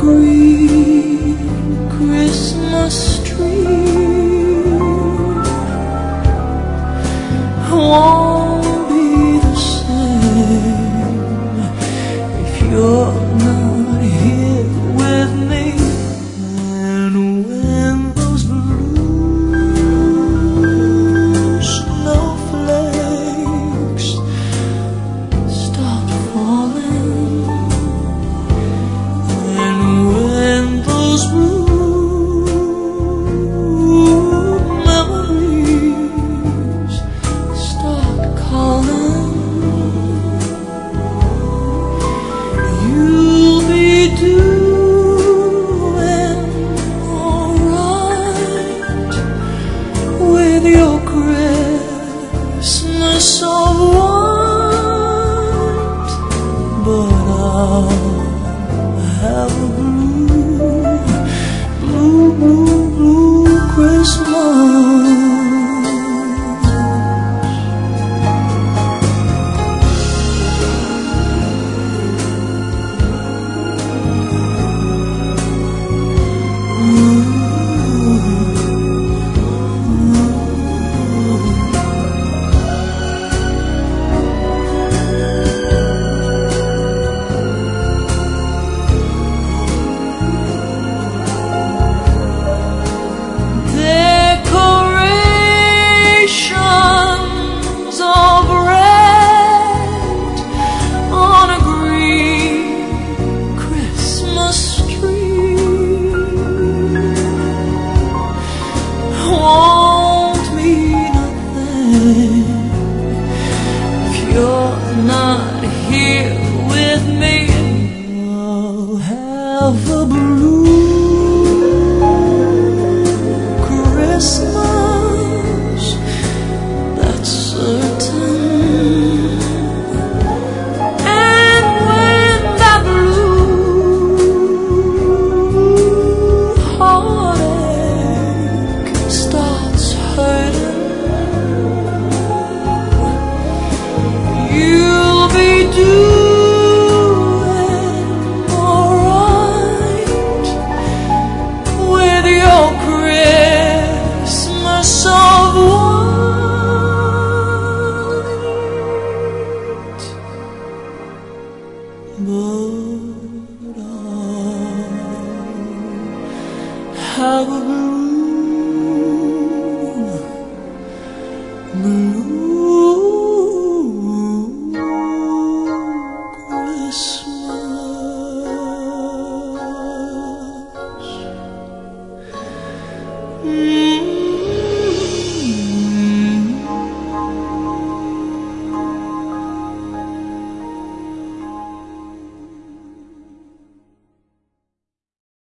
green Christmas tree won't be the same if you're not here with me. And when those blue snowflakes start falling, and when those blue memories start calling, you'll be doing alright with your Christmas of white. But I'll have a blue Christmas. Decorations of red on a green Christmas tree won't mean nothing if you're not here with me. I'll have a blue Christmas, that's certain. And when that blue heartache starts hurting, you'll be doing alright with your Christmas of white. But I'll have a blue